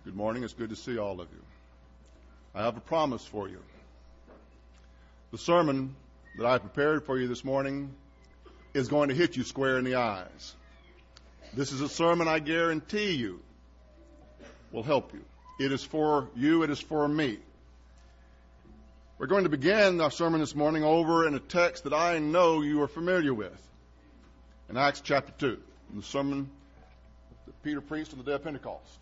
Good morning. It's good to see all of you. I have a promise for you. The sermon that I prepared for you this morning is going to hit you square in the eyes. This is a sermon I guarantee you will help you. It is for you. It is for me. We're going to begin our sermon this morning over in a text that I know you are familiar with. In Acts chapter 2, in the sermon that Peter preached on the day of Pentecost.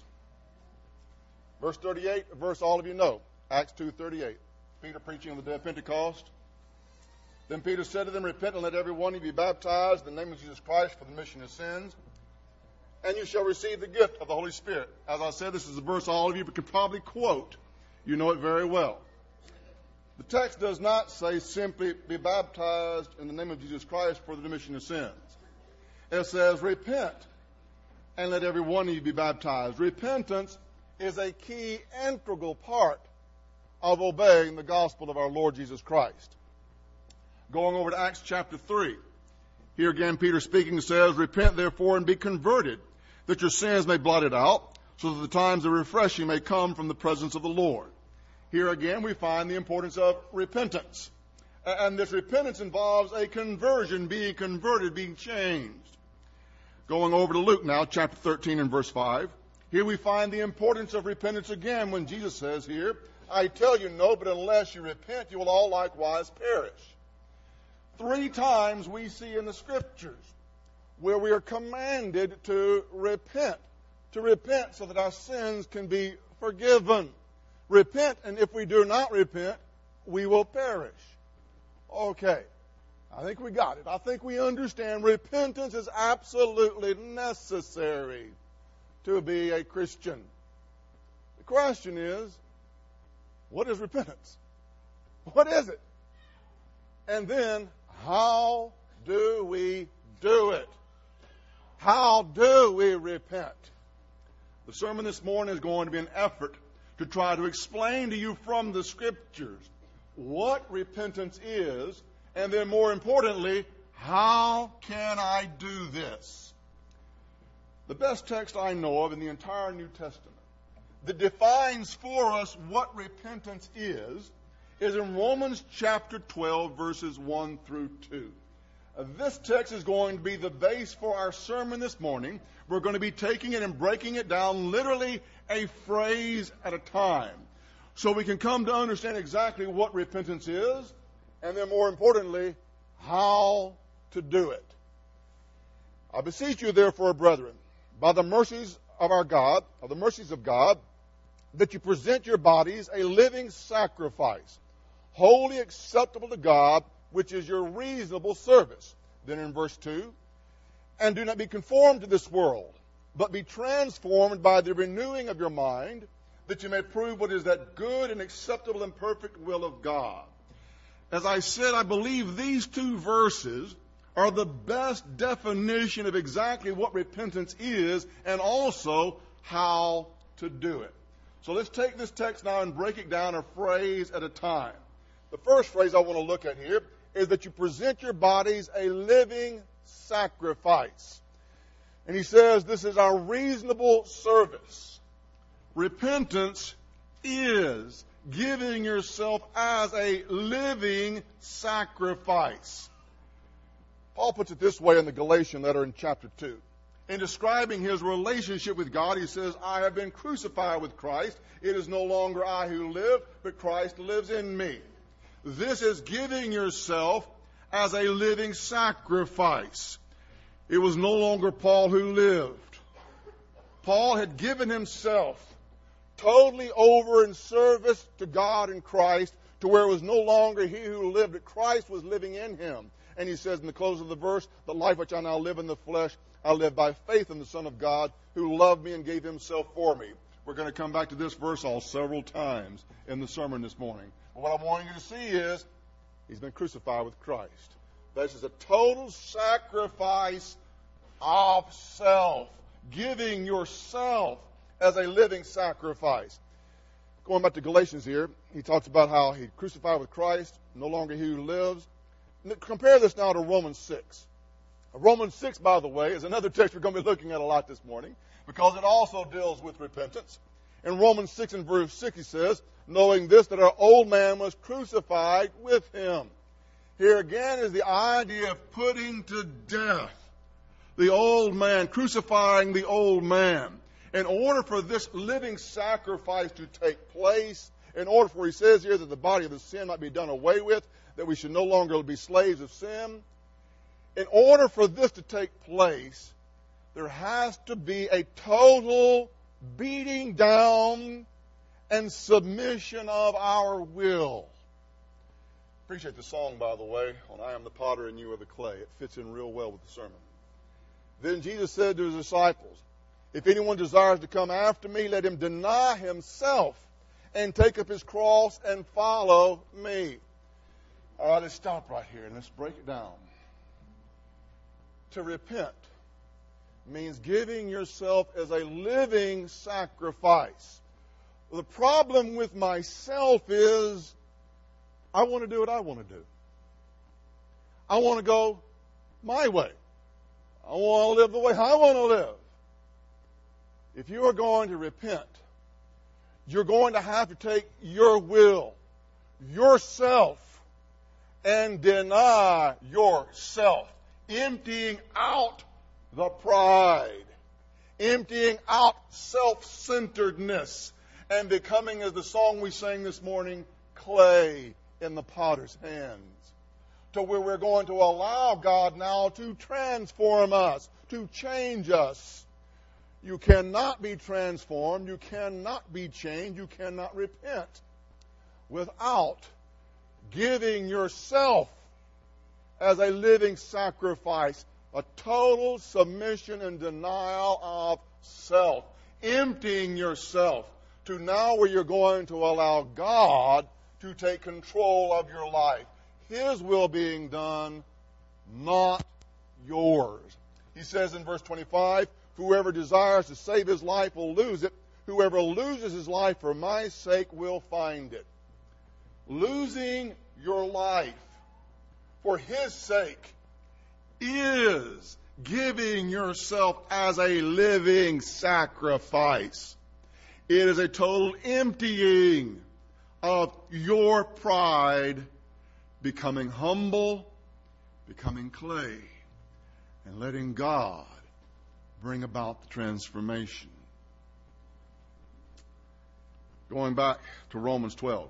Verse 38, a verse all of you know. Acts 2:38. Peter preaching on the day of Pentecost. Then Peter said to them, Repent and let every one of you be baptized in the name of Jesus Christ for the remission of sins, and you shall receive the gift of the Holy Spirit. As I said, this is a verse all of you could probably quote. You know it very well. The text does not say simply be baptized in the name of Jesus Christ for the remission of sins. It says repent and let every one of you be baptized. Repentance is a key integral part of obeying the gospel of our Lord Jesus Christ. Going over to Acts chapter 3. Here again Peter speaking says, Repent therefore and be converted, that your sins may be blotted out, so that the times of refreshing may come from the presence of the Lord. Here again we find the importance of repentance. And this repentance involves a conversion, being converted, being changed. Going over to Luke now, chapter 13 and verse 5. Here we find the importance of repentance again when Jesus says here, I tell you no, but unless you repent, you will all likewise perish. 3 times we see in the Scriptures where we are commanded to repent so that our sins can be forgiven. Repent, and if we do not repent, we will perish. Okay, I think we got it. I think we understand repentance is absolutely necessary to be a Christian. The question is, what is repentance? What is it? And then, how do we do it? How do we repent? The sermon this morning is going to be an effort to try to explain to you from the Scriptures what repentance is, and then more importantly, how can I do this? The best text I know of in the entire New Testament that defines for us what repentance is in Romans chapter 12, verses 1 through 2. This text is going to be the base for our sermon this morning. We're going to be taking it and breaking it down literally a phrase at a time, so we can come to understand exactly what repentance is, and then more importantly, how to do it. I beseech you therefore, brethren, by the mercies of our God, that you present your bodies a living sacrifice, wholly acceptable to God, which is your reasonable service. Then in verse 2, and do not be conformed to this world, but be transformed by the renewing of your mind, that you may prove what is that good and acceptable and perfect will of God. As I said, I believe these 2 verses are the best definition of exactly what repentance is and also how to do it. So let's take this text now and break it down a phrase at a time. The first phrase I want to look at here is that you present your bodies a living sacrifice. And he says this is our reasonable service. Repentance is giving yourself as a living sacrifice. Paul puts it this way in the Galatian letter in chapter 2. In describing his relationship with God, he says, I have been crucified with Christ. It is no longer I who live, but Christ lives in me. This is giving yourself as a living sacrifice. It was no longer Paul who lived. Paul had given himself totally over in service to God and Christ, to where it was no longer he who lived, but Christ was living in him. And he says in the close of the verse, the life which I now live in the flesh, I live by faith in the Son of God, who loved me and gave himself for me. We're going to come back to this verse all several times in the sermon this morning. But what I'm wanting you to see is, he's been crucified with Christ. This is a total sacrifice of self, giving yourself as a living sacrifice. Going back to Galatians here, he talks about how he crucified with Christ, no longer he who lives. Compare this now to Romans 6. Romans 6, by the way, is another text we're going to be looking at a lot this morning, because it also deals with repentance. In Romans 6 and verse 6 he says, knowing this, that our old man was crucified with him. Here again is the idea of putting to death the old man, crucifying the old man. In order for this living sacrifice to take place, in order for, he says here, that the body of the sin might be done away with, that we should no longer be slaves of sin, in order for this to take place, there has to be a total beating down and submission of our will. Appreciate the song, by the way, on I am the potter and you are the clay. It fits in real well with the sermon. Then Jesus said to his disciples, if anyone desires to come after me, let him deny himself and take up his cross and follow me. All right, let's stop right here and let's break it down. To repent means giving yourself as a living sacrifice. The problem with myself is I want to do what I want to do. I want to go my way. I want to live the way I want to live. If you are going to repent, you're going to have to take your will, yourself, and deny yourself, emptying out the pride, emptying out self-centeredness, and becoming, as the song we sang this morning, clay in the potter's hands, to where we're going to allow God now to transform us, to change us. You cannot be transformed, you cannot be changed, you cannot repent without giving yourself as a living sacrifice, a total submission and denial of self, emptying yourself to now where you're going to allow God to take control of your life. His will being done, not yours. He says in verse 25, whoever desires to save his life will lose it. Whoever loses his life for my sake will find it. Losing your life for his sake is giving yourself as a living sacrifice. It is a total emptying of your pride, becoming humble, becoming clay, and letting God bring about the transformation. Going back to Romans 12.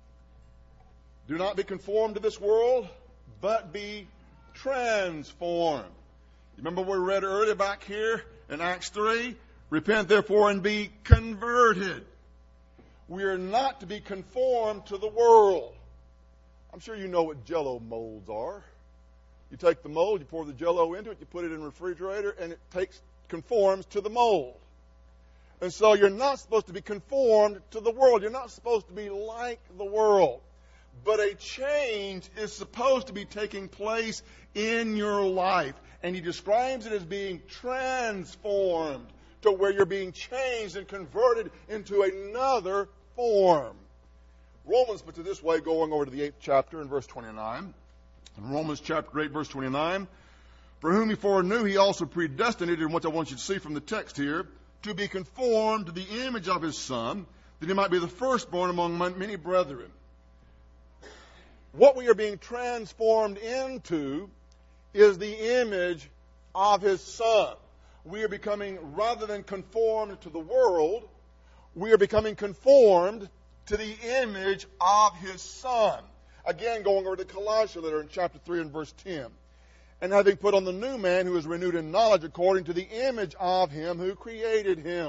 Do not be conformed to this world, but be transformed. You remember what we read earlier back here in Acts 3? Repent therefore and be converted. We are not to be conformed to the world. I'm sure you know what Jell-O molds are. You take the mold, you pour the Jell-O into it, you put it in the refrigerator, and it conforms to the mold. And so you're not supposed to be conformed to the world. You're not supposed to be like the world. But a change is supposed to be taking place in your life. And he describes it as being transformed to where you're being changed and converted into another form. Romans puts it this way, going over to the 8th chapter in verse 29. In Romans chapter 8, verse 29, for whom he foreknew, he also predestinated, and what I want you to see from the text here, to be conformed to the image of his Son, that he might be the firstborn among many brethren. What we are being transformed into is the image of his Son. We are becoming, rather than conformed to the world, we are becoming conformed to the image of his Son. Again, going over to Colossians letter in chapter 3 and verse 10. And having put on the new man who is renewed in knowledge according to the image of him who created him.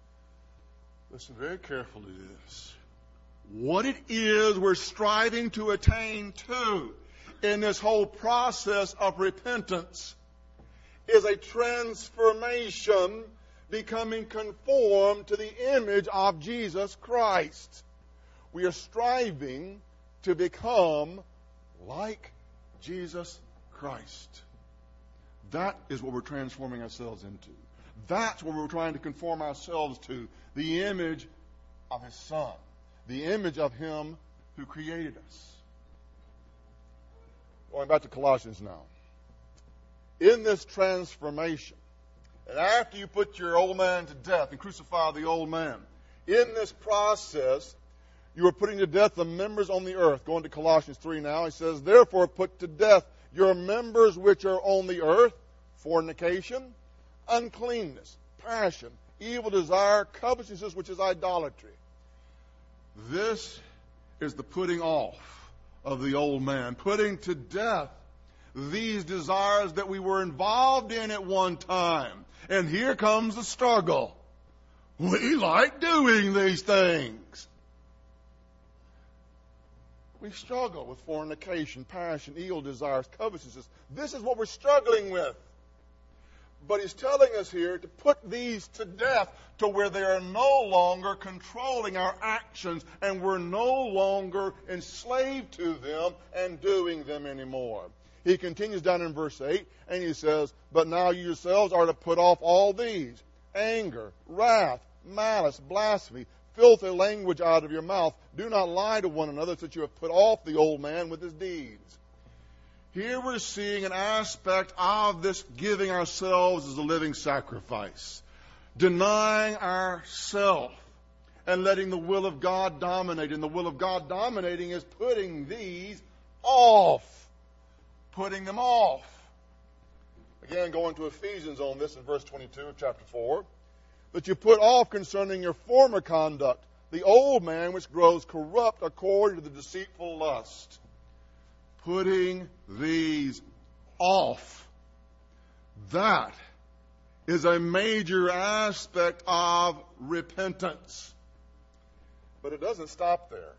Listen very carefully to this. What it is we're striving to attain to in this whole process of repentance is a transformation, becoming conformed to the image of Jesus Christ. We are striving to become like Jesus Christ. That is what we're transforming ourselves into. That's what we're trying to conform ourselves to, the image of his Son, the image of him who created us. Going back to Colossians now. In this transformation, and after you put your old man to death and crucify the old man, In this process, you are putting to death the members on the earth. Going to Colossians 3 now, he says, therefore put to death your members which are on the earth, fornication, uncleanness, passion, evil desire, covetousness, which is idolatry. This is the putting off of the old man, putting to death these desires that we were involved in at one time. And here comes the struggle. We like doing these things. We struggle with fornication, passion, evil desires, covetousness. This is what we're struggling with. But he's telling us here to put these to death to where they are no longer controlling our actions and we're no longer enslaved to them and doing them anymore. He continues down in verse 8 and he says, but now you yourselves are to put off all these: anger, wrath, malice, blasphemy, filthy language out of your mouth. Do not lie to one another, so that you have put off the old man with his deeds. Here we're seeing an aspect of this giving ourselves as a living sacrifice, denying ourselves and letting the will of God dominate. And the will of God dominating is putting these off, putting them off. Again, going to Ephesians on this in verse 22 of chapter 4, that you put off concerning your former conduct the old man which grows corrupt according to the deceitful lust. Putting these off. That is a major aspect of repentance. But it doesn't stop there.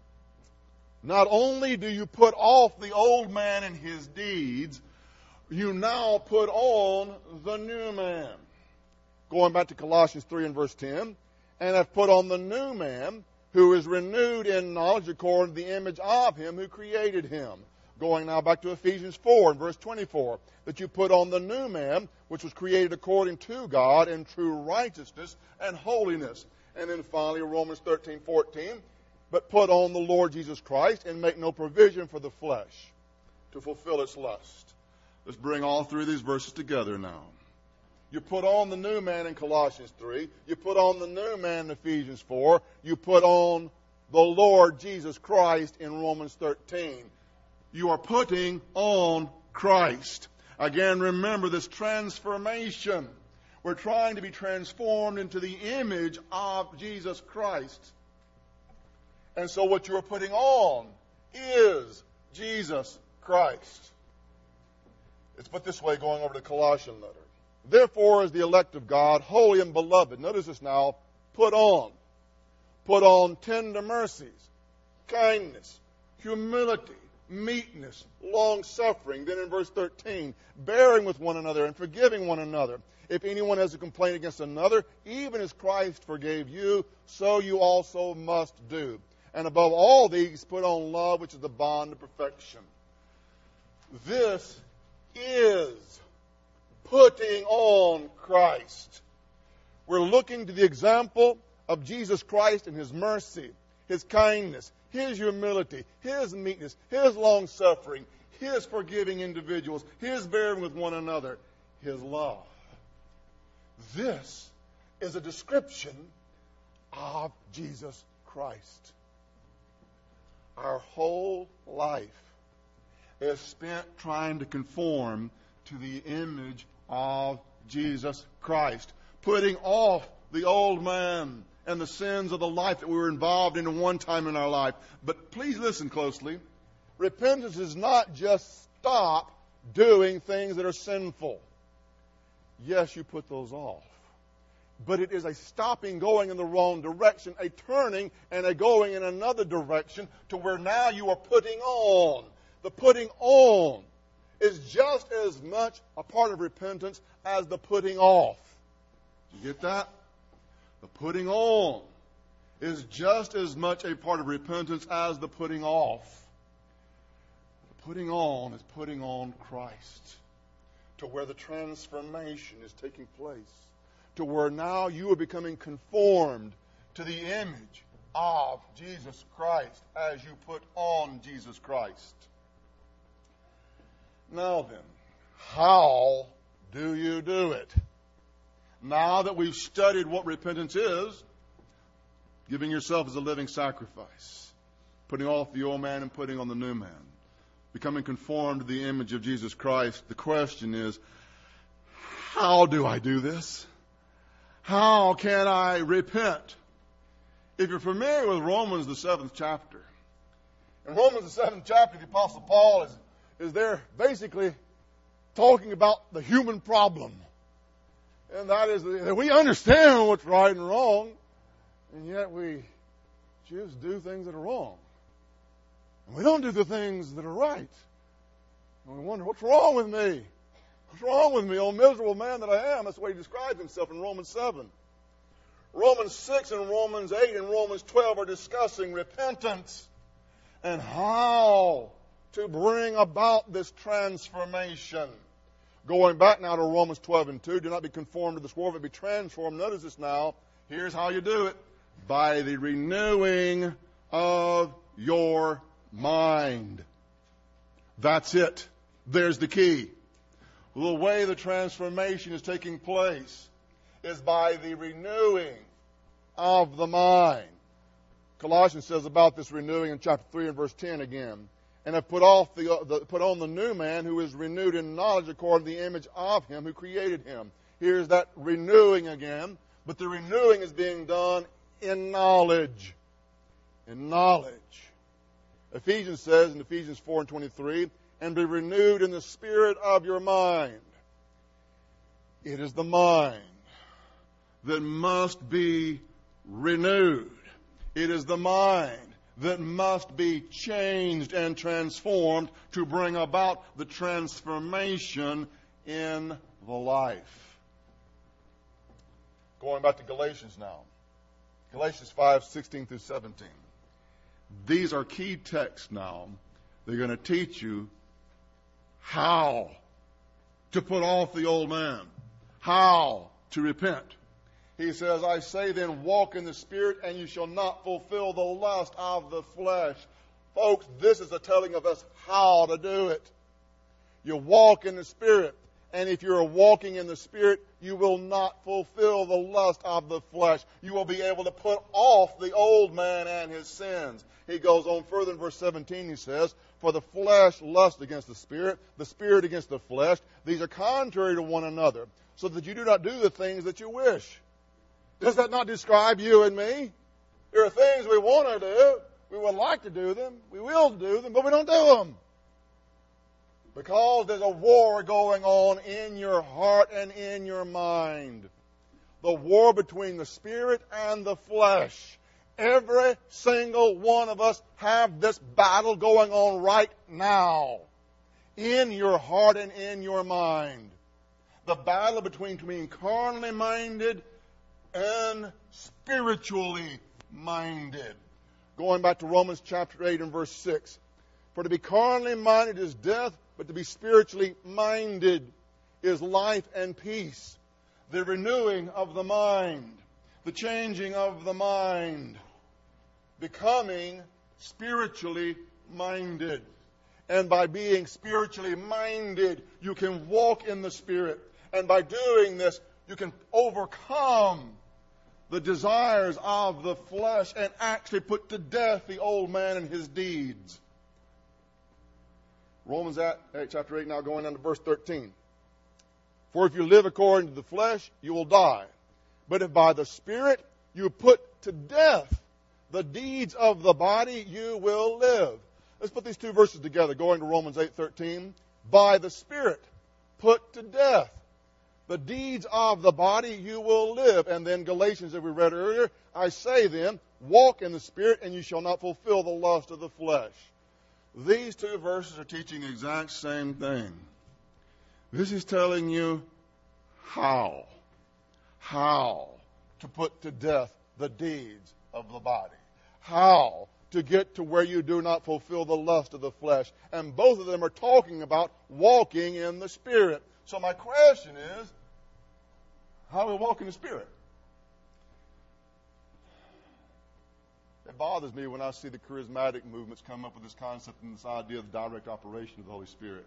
Not only do you put off the old man and his deeds, you now put on the new man. Going back to Colossians 3 and verse 10, and have put on the new man, who is renewed in knowledge according to the image of him who created him. Going now back to Ephesians 4 and verse 24, that you put on the new man, which was created according to God in true righteousness and holiness. And then finally Romans 13:14, but put on the Lord Jesus Christ and make no provision for the flesh to fulfill its lust. Let's bring all three of these verses together now. You put on the new man in Colossians 3. You put on the new man in Ephesians 4. You put on the Lord Jesus Christ in Romans 13. You are putting on Christ. Again, remember this transformation. We're trying to be transformed into the image of Jesus Christ. And so what you are putting on is Jesus Christ. It's put this way going over to the Colossian letter. Therefore, as the elect of God, holy and beloved, notice this now, put on. Put on tender mercies, kindness, humility, meekness, long-suffering. Then in verse 13, bearing with one another and forgiving one another. If anyone has a complaint against another, even as Christ forgave you, so you also must do. And above all these, put on love, which is the bond of perfection. This is putting on Christ. We're looking to the example of Jesus Christ and his mercy, his kindness, his humility, his meekness, his long-suffering, his forgiving individuals, his bearing with one another, his love. This is a description of Jesus Christ. Our whole life is spent trying to conform to the image of Jesus Christ, putting off the old man and the sins of the life that we were involved in at one time in our life. But please listen closely. Repentance is not just stop doing things that are sinful. Yes, you put those off. But it is a stopping going in the wrong direction, a turning and a going in another direction to where now you are putting on. The putting on is just as much a part of repentance as the putting off. You get that? The putting on is just as much a part of repentance as the putting off. The putting on is putting on Christ, to where the transformation is taking place, to where now you are becoming conformed to the image of Jesus Christ as you put on Jesus Christ. Now then, how do you do it? Now that we've studied what repentance is, giving yourself as a living sacrifice, putting off the old man and putting on the new man, becoming conformed to the image of Jesus Christ. The question is, how do I do this? How can I repent? If you're familiar with Romans, the 7th chapter, in Romans, the 7th chapter, the Apostle Paul is there basically talking about the human problem. And that is that we understand what's right and wrong, and yet we just do things that are wrong. And we don't do the things that are right. And we wonder, what's wrong with me? What's wrong with me, oh miserable man that I am? That's the way he describes himself in Romans 7. Romans 6 and Romans 8 and Romans 12 are discussing repentance and how to bring about this transformation. Going back now to Romans 12 and 2, do not be conformed to this world, but be transformed. Notice this now. Here's how you do it. By the renewing of your mind. That's it. There's the key. The way the transformation is taking place is by the renewing of the mind. Colossians says about this renewing in chapter 3 and verse 10 again. And have put on the new man who is renewed in knowledge according to the image of him who created him. Here's that renewing again. But the renewing is being done in knowledge. In knowledge. Ephesians says in Ephesians 4 and 23, and be renewed in the spirit of your mind. It is the mind that must be renewed. It is the mind that must be changed and transformed to bring about the transformation in the life. Going back to Galatians now. Galatians 5:16 through 17. These are key texts now. They're going to teach you how to put off the old man, how to repent. He says, I say then, walk in the Spirit, and you shall not fulfill the lust of the flesh. Folks, this is a telling of us how to do it. You walk in the Spirit, and if you're walking in the Spirit, you will not fulfill the lust of the flesh. You will be able to put off the old man and his sins. He goes on further in verse 17, he says, for the flesh lusts against the Spirit against the flesh. These are contrary to one another, so that you do not do the things that you wish. Does that not describe you and me? There are things we want to do. We would like to do them. We will do them, but we don't do them. Because there's a war going on in your heart and in your mind. The war between the Spirit and the flesh. Every single one of us have this battle going on right now. In your heart and in your mind. The battle between being carnally minded and spiritually minded. Going back to Romans chapter 8 and verse 6. For to be carnally minded is death, but to be spiritually minded is life and peace. The renewing of the mind, the changing of the mind, becoming spiritually minded. And by being spiritually minded, you can walk in the Spirit. And by doing this, you can overcome the desires of the flesh and actually put to death the old man and his deeds. Romans chapter 8 now going on to verse 13. For if you live according to the flesh, you will die. But if by the Spirit you put to death the deeds of the body, you will live. Let's put these two verses together, going to Romans 8:13. By the Spirit put to death the deeds of the body, you will live. And then Galatians that we read earlier, I say then, walk in the Spirit, and you shall not fulfill the lust of the flesh. These two verses are teaching the exact same thing. This is telling you how to put to death the deeds of the body. How to get to where you do not fulfill the lust of the flesh. And both of them are talking about walking in the Spirit. So my question is, how do we walk in the Spirit? It bothers me when I see the charismatic movements come up with this concept and this idea of the direct operation of the Holy Spirit.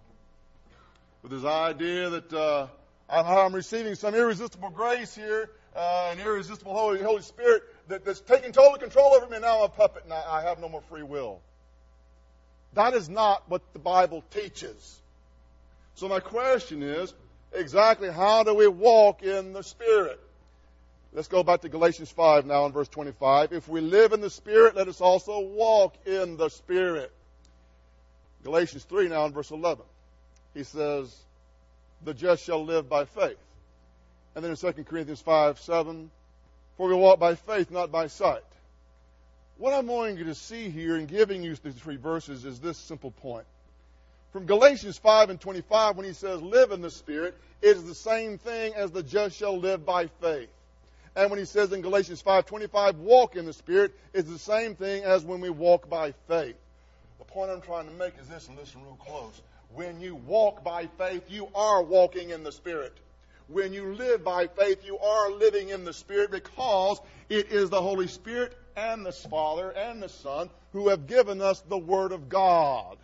With this idea that I'm receiving some irresistible grace here, an irresistible Holy Spirit that's taking total control over me, and now I'm a puppet and I have no more free will. That is not what the Bible teaches. So my question is, exactly how do we walk in the Spirit? Let's go back to Galatians 5 now in verse 25. If we live in the Spirit, let us also walk in the Spirit. Galatians 3 now in verse 11. He says, the just shall live by faith. And then in 2 Corinthians 5:7, for we walk by faith, not by sight. What I'm wanting you to see here in giving you these three verses is this simple point. From Galatians 5 and 25, when he says live in the Spirit, it is the same thing as the just shall live by faith. And when he says in Galatians 5:25, walk in the Spirit, it's the same thing as when we walk by faith. The point I'm trying to make is this, and listen real close. When you walk by faith, you are walking in the Spirit. When you live by faith, you are living in the Spirit, because it is the Holy Spirit and the Father and the Son who have given us the Word of God.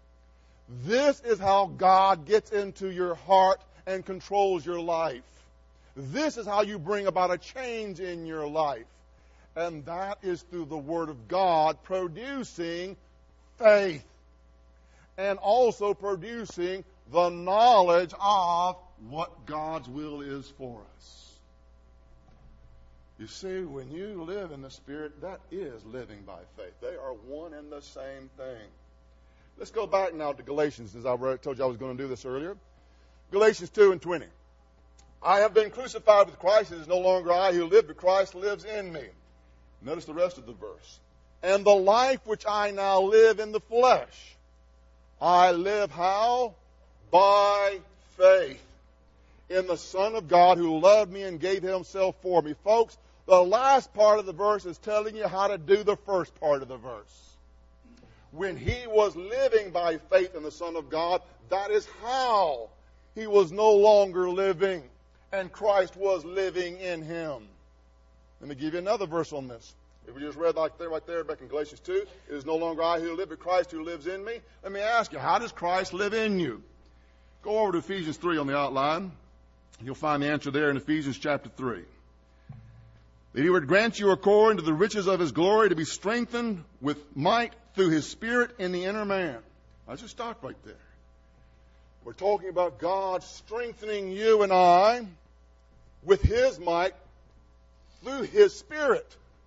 This is how God gets into your heart and controls your life. This is how you bring about a change in your life. And that is through the Word of God producing faith and also producing the knowledge of what God's will is for us. You see, when you live in the Spirit, that is living by faith. They are one and the same thing. Let's go back now to Galatians, as I told you I was going to do this earlier. Galatians 2:20. I have been crucified with Christ. It is no longer I who live, but Christ lives in me. Notice the rest of the verse. And the life which I now live in the flesh, I live how? By faith in the Son of God who loved me and gave himself for me. Folks, the last part of the verse is telling you how to do the first part of the verse. When he was living by faith in the Son of God, that is how he was no longer living, and Christ was living in him. Let me give you another verse on this. If we just read right there back in Galatians 2, it is no longer I who live, but Christ who lives in me. Let me ask you, how does Christ live in you? Go over to Ephesians 3 on the outline. You'll find the answer there in Ephesians chapter 3. That he would grant you according to the riches of his glory to be strengthened with might through his Spirit in the inner man. I'll just stop right there. We're talking about God strengthening you and I with his might through his Spirit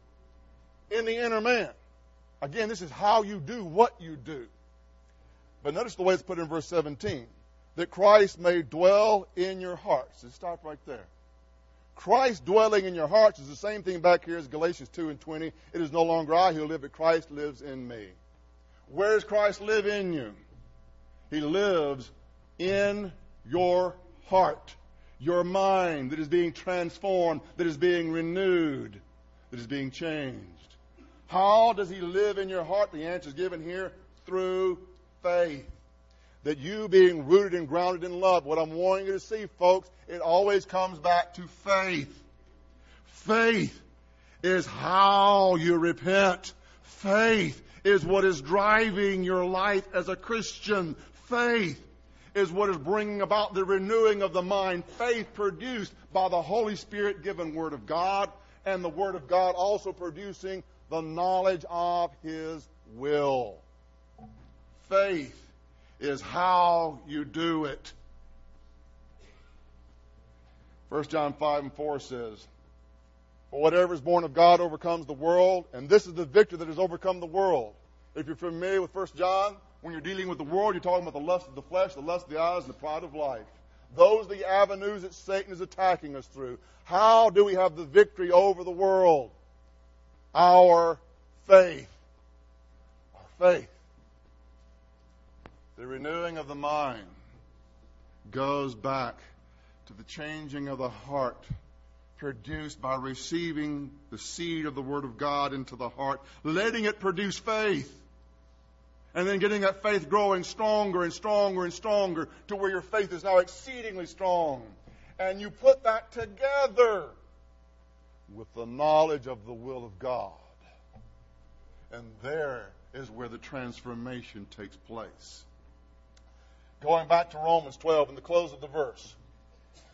in the inner man. Again, this is how you do what you do. But notice the way it's put in verse 17. That Christ may dwell in your hearts. Let's stop right there. Christ dwelling in your hearts is the same thing back here as Galatians 2:20. It is no longer I who live, but Christ lives in me. Where does Christ live in you? He lives in your heart, your mind that is being transformed, that is being renewed, that is being changed. How does he live in your heart? The answer is given here through faith. That you being rooted and grounded in love. What I'm wanting you to see, folks, it always comes back to faith. Faith is how you repent. Faith is what is driving your life as a Christian. Faith is what is bringing about the renewing of the mind. Faith produced by the Holy Spirit given Word of God, and the Word of God also producing the knowledge of his will. Faith is how you do it. 1 John 5:4 says, for whatever is born of God overcomes the world, and this is the victory that has overcome the world. If you're familiar with 1 John, when you're dealing with the world, you're talking about the lust of the flesh, the lust of the eyes, and the pride of life. Those are the avenues that Satan is attacking us through. How do we have the victory over the world? Our faith. Our faith. The renewing of the mind goes back to the changing of the heart produced by receiving the seed of the Word of God into the heart, letting it produce faith, and then getting that faith growing stronger and stronger and stronger to where your faith is now exceedingly strong. And you put that together with the knowledge of the will of God. And there is where the transformation takes place. Going back to Romans 12 in the close of the verse.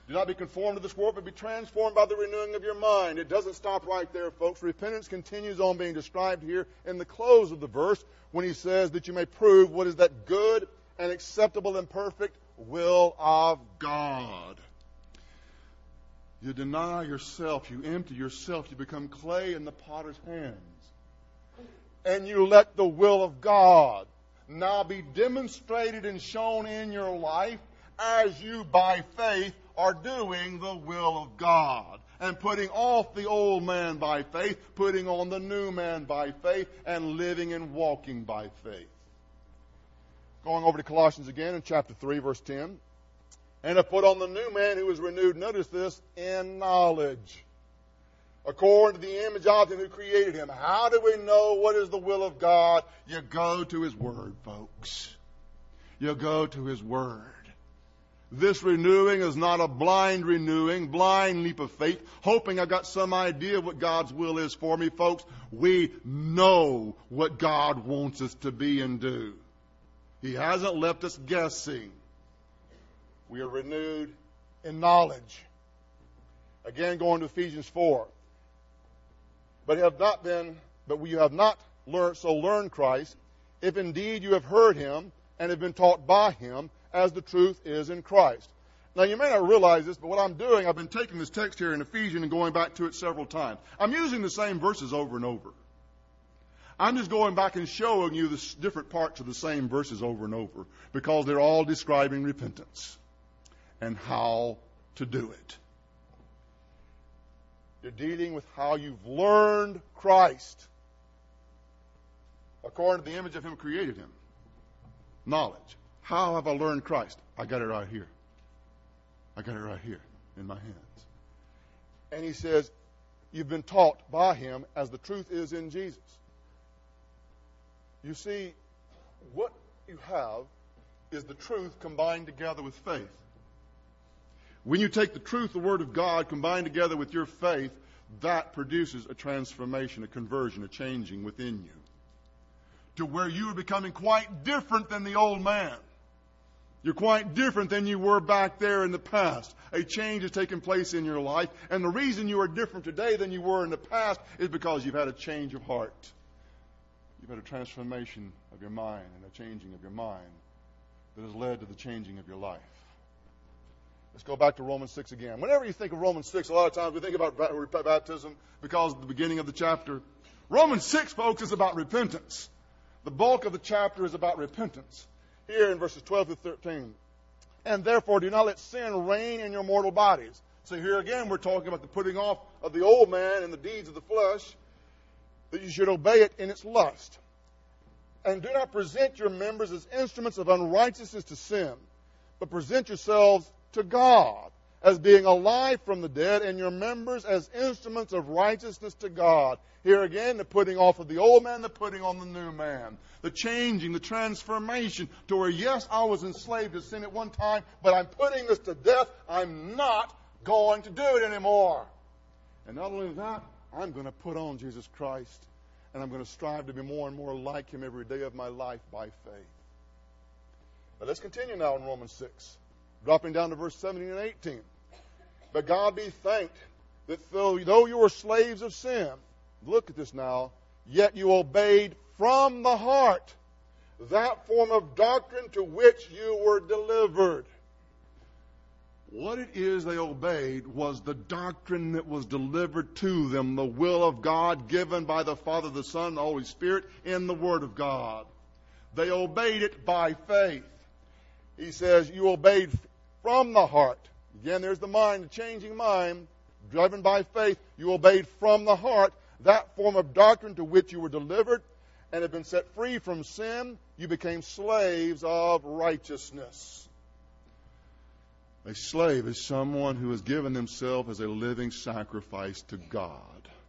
Do not be conformed to this world, but be transformed by the renewing of your mind. It doesn't stop right there, folks. Repentance continues on being described here in the close of the verse when he says that you may prove what is that good and acceptable and perfect will of God. You deny yourself, you empty yourself, you become clay in the potter's hands. And you let the will of God now be demonstrated and shown in your life as you, by faith, are doing the will of God and putting off the old man by faith, putting on the new man by faith, and living and walking by faith. Going over to Colossians again in chapter 3, verse 10. And have put on the new man who is renewed, notice this, in knowledge, according to the image of him who created him. How do we know what is the will of God? You go to his word, folks. You go to his word. This renewing is not a blind renewing, blind leap of faith, hoping I've got some idea of what God's will is for me, folks. We know what God wants us to be and do. He hasn't left us guessing. We are renewed in knowledge. Again, going to Ephesians 4. But you have not learned Christ, if indeed you have heard him and have been taught by him, as the truth is in Christ. Now, you may not realize this, but what I'm doing, I've been taking this text here in Ephesians and going back to it several times. I'm using the same verses over and over. I'm just going back and showing you the different parts of the same verses over and over because they're all describing repentance and how to do it. You're dealing with how you've learned Christ according to the image of him who created him. Knowledge. How have I learned Christ? I got it right here. I got it right here in my hands. And he says, you've been taught by him as the truth is in Jesus. You see, what you have is the truth combined together with faith. When you take the truth, the Word of God, combined together with your faith, that produces a transformation, a conversion, a changing within you to where you are becoming quite different than the old man. You're quite different than you were back there in the past. A change has taken place in your life, and the reason you are different today than you were in the past is because you've had a change of heart. You've had a transformation of your mind and a changing of your mind that has led to the changing of your life. Let's go back to Romans 6 again. Whenever you think of Romans 6, a lot of times we think about baptism because of the beginning of the chapter. Romans 6, folks, is about repentance. The bulk of the chapter is about repentance. Here in verses 12 to 13. And therefore do not let sin reign in your mortal bodies. So here again we're talking about the putting off of the old man and the deeds of the flesh, that you should obey it in its lust. And do not present your members as instruments of unrighteousness to sin, but present yourselves to God as being alive from the dead, and your members as instruments of righteousness to God. Here again, the putting off of the old man, the putting on the new man. The changing, the transformation to where, yes, I was enslaved to sin at one time, but I'm putting this to death. I'm not going to do it anymore. And not only that, I'm going to put on Jesus Christ, and I'm going to strive to be more and more like him every day of my life by faith. But let's continue now in Romans 6, dropping down to verse 17 and 18. But God be thanked that though you were slaves of sin, look at this now, yet you obeyed from the heart that form of doctrine to which you were delivered. What it is they obeyed was the doctrine that was delivered to them, the will of God given by the Father, the Son, and the Holy Spirit in the Word of God. They obeyed it by faith. He says, you obeyed from the heart. Again, there's the mind, the changing mind, driven by faith. You obeyed from the heart that form of doctrine to which you were delivered and have been set free from sin. You became slaves of righteousness. A slave is someone who has given themselves as a living sacrifice to God,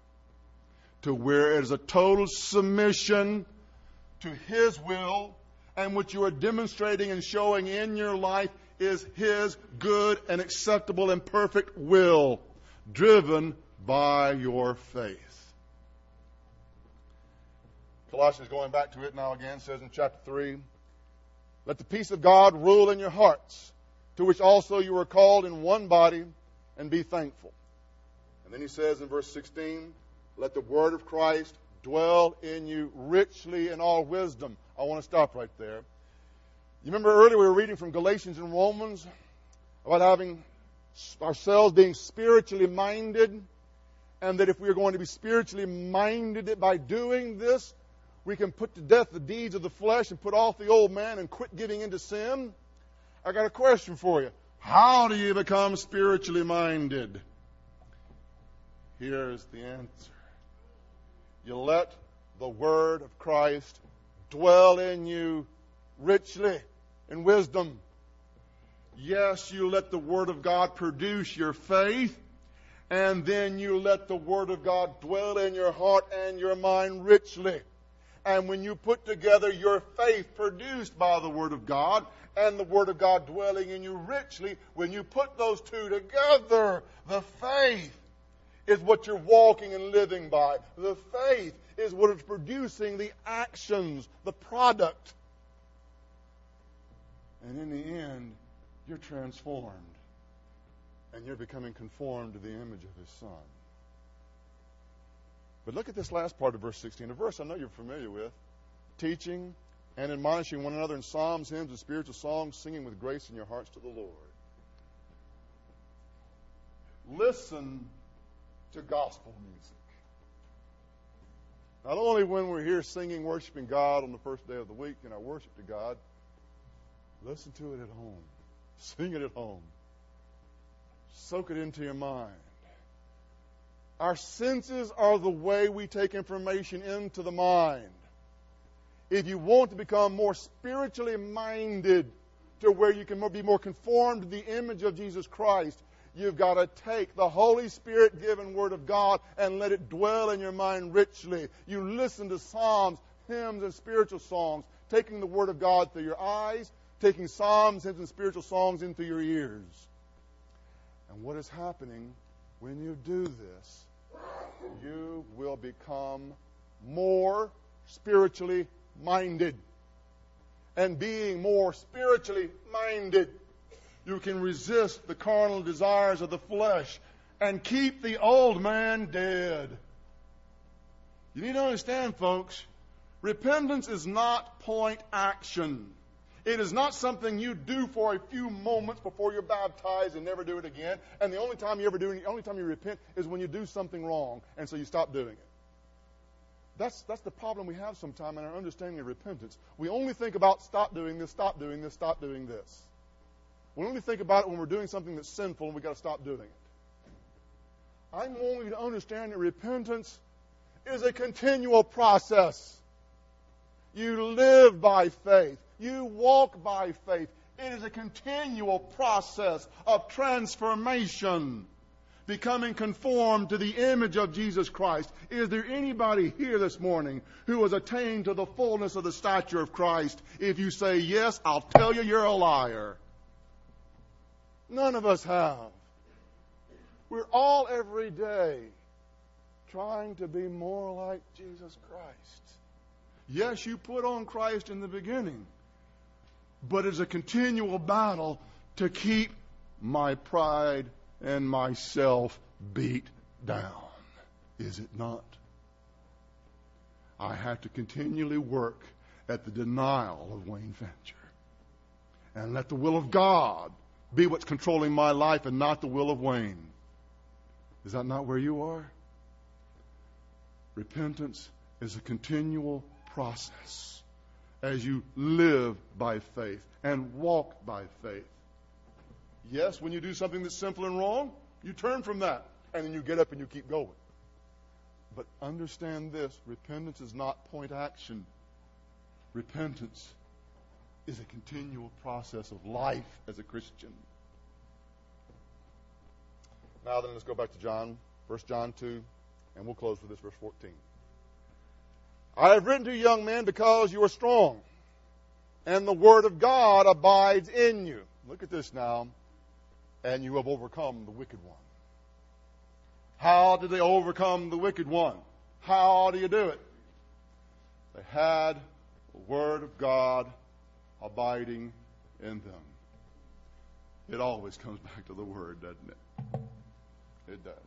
to where it is a total submission to his will, and what you are demonstrating and showing in your life is his good and acceptable and perfect will, driven by your faith. Colossians, going back to it now again, says in chapter 3, let the peace of God rule in your hearts, to which also you were called in one body, and be thankful. And then he says in verse 16, let the word of Christ dwell in you richly in all wisdom. I want to stop right there. You remember earlier we were reading from Galatians and Romans about having ourselves being spiritually minded, and that if we are going to be spiritually minded by doing this, we can put to death the deeds of the flesh and put off the old man and quit giving into sin. I got a question for you. How do you become spiritually minded? Here's the answer. You let the word of Christ dwell in you richly in wisdom. Yes, you let the word of God produce your faith, and then you let the word of God dwell in your heart and your mind richly. And when you put together your faith produced by the word of God and the word of God dwelling in you richly, when you put those two together, the faith is what you're walking and living by. The faith is what is producing the actions, the product. And in the end, you're transformed. And you're becoming conformed to the image of His Son. But look at this last part of verse 16, a verse I know you're familiar with. Teaching and admonishing one another in psalms, hymns, and spiritual songs, singing with grace in your hearts to the Lord. Listen to gospel music. Not only when we're here singing, worshiping God on the first day of the week in our worship to God, listen to it at home. Sing it at home. Soak it into your mind. Our senses are the way we take information into the mind. If you want to become more spiritually minded to where you can be more conformed to the image of Jesus Christ, you've got to take the Holy Spirit-given Word of God and let it dwell in your mind richly. You listen to psalms, hymns, and spiritual songs, taking the Word of God through your eyes, taking psalms, hymns, and spiritual songs into your ears. And what is happening when you do this? You will become more spiritually minded. And being more spiritually minded, you can resist the carnal desires of the flesh and keep the old man dead. You need to understand, folks, repentance is not point action. It is not something you do for a few moments before you're baptized and never do it again. And the only time you ever do it, the only time you repent is when you do something wrong, and so you stop doing it. That's the problem we have sometimes in our understanding of repentance. We only think about stop doing this, stop doing this, stop doing this. We only think about it when we're doing something that's sinful and we've got to stop doing it. I want you to understand that repentance is a continual process. You live by faith. You walk by faith. It is a continual process of transformation, becoming conformed to the image of Jesus Christ. Is there anybody here this morning who has attained to the fullness of the stature of Christ? If you say yes, I'll tell you you're a liar. None of us have. We're all every day trying to be more like Jesus Christ. Yes, you put on Christ in the beginning, but it's a continual battle to keep my pride and myself beat down. Is it not? I have to continually work at the denial of Wayne Fancher and let the will of God be what's controlling my life and not the will of Wayne. Is that not where you are? Repentance is a continual process as you live by faith and walk by faith. Yes, when you do something that's simple and wrong, you turn from that and then you get up and you keep going. But understand this, repentance is not point action. Repentance is a continual process of life as a Christian. Now then, let's go back to John, 1 John 2, and we'll close with this, verse 14. I have written to you, young men, because you are strong, and the word of God abides in you. Look at this now. And you have overcome the wicked one. How did they overcome the wicked one? How do you do it? They had the word of God abiding in them. It always comes back to the Word, doesn't it? It does.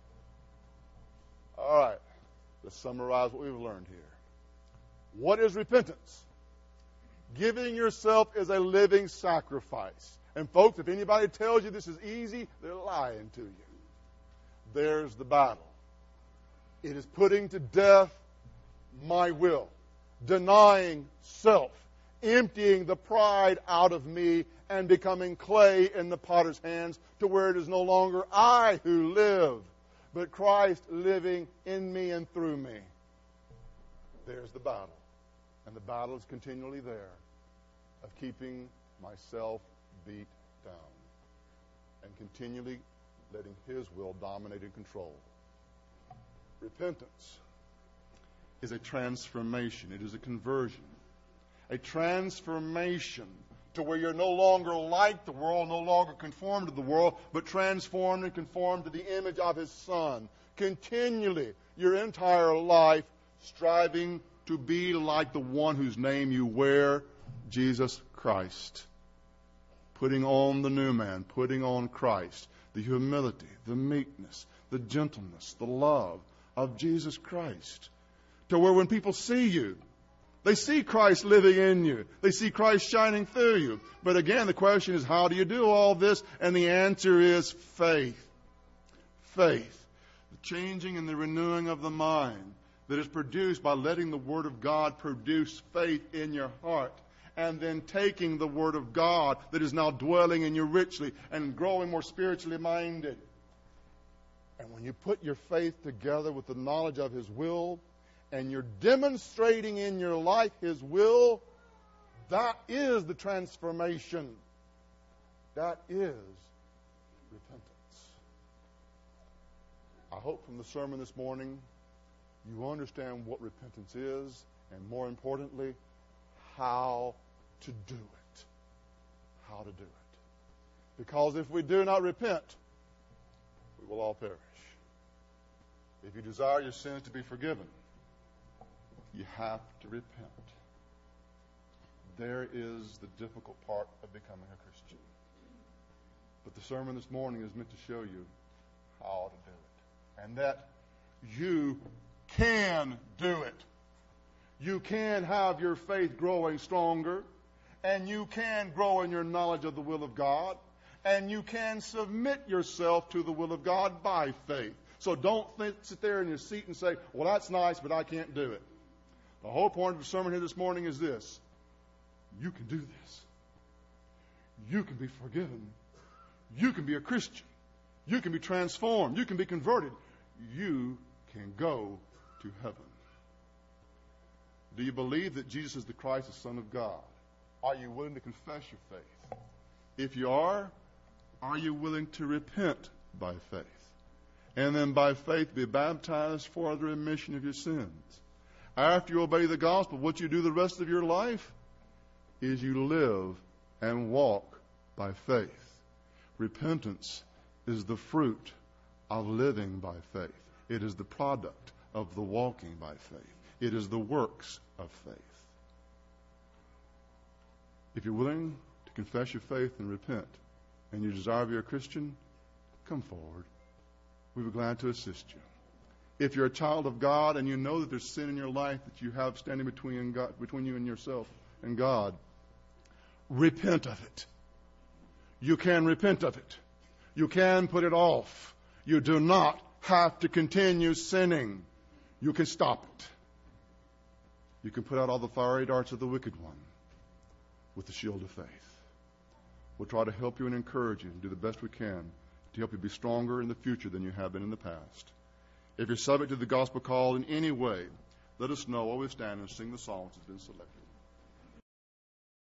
All right. Let's summarize what we've learned here. What is repentance? Giving yourself is a living sacrifice. And folks, if anybody tells you this is easy, they're lying to you. There's the battle. It is putting to death my will, denying self, emptying the pride out of me, and becoming clay in the potter's hands to where it is no longer I who live, but Christ living in me and through me. There's the battle. And the battle is continually there of keeping myself beat down and continually letting His will dominate and control. Repentance is a transformation. It is a conversion. A transformation to where you're no longer like the world, no longer conformed to the world, but transformed and conformed to the image of His Son. Continually, your entire life, striving to be like the one whose name you wear, Jesus Christ. Putting on the new man, putting on Christ, the humility, the meekness, the gentleness, the love of Jesus Christ. To where when people see you, they see Christ living in you. They see Christ shining through you. But again, the question is, how do you do all this? And the answer is faith. Faith. The changing and the renewing of the mind that is produced by letting the Word of God produce faith in your heart, and then taking the Word of God that is now dwelling in you richly and growing more spiritually minded. And when you put your faith together with the knowledge of His will, and you're demonstrating in your life His will, that is the transformation. That is repentance. I hope from the sermon this morning you understand what repentance is, and more importantly, how to do it. How to do it. Because if we do not repent, we will all perish. If you desire your sins to be forgiven, you have to repent. There is the difficult part of becoming a Christian. But the sermon this morning is meant to show you how to do it. And that you can do it. You can have your faith growing stronger, and you can grow in your knowledge of the will of God, and you can submit yourself to the will of God by faith. So don't sit there in your seat and say, well, that's nice, but I can't do it. The whole point of the sermon here this morning is this. You can do this. You can be forgiven. You can be a Christian. You can be transformed. You can be converted. You can go to heaven. Do you believe that Jesus is the Christ, the Son of God? Are you willing to confess your faith? If you are you willing to repent by faith? And then by faith be baptized for the remission of your sins? After you obey the gospel, what you do the rest of your life is you live and walk by faith. Repentance is the fruit of living by faith. It is the product of the walking by faith. It is the works of faith. If you're willing to confess your faith and repent, and you desire to be a Christian, come forward. We'll be glad to assist you. If you're a child of God and you know that there's sin in your life that you have standing between you and yourself and God, repent of it. You can repent of it. You can put it off. You do not have to continue sinning. You can stop it. You can put out all the fiery darts of the wicked one with the shield of faith. We'll try to help you and encourage you and do the best we can to help you be stronger in the future than you have been in the past. If you're subject to the gospel call in any way, let us know while we stand and sing the songs that's been selected.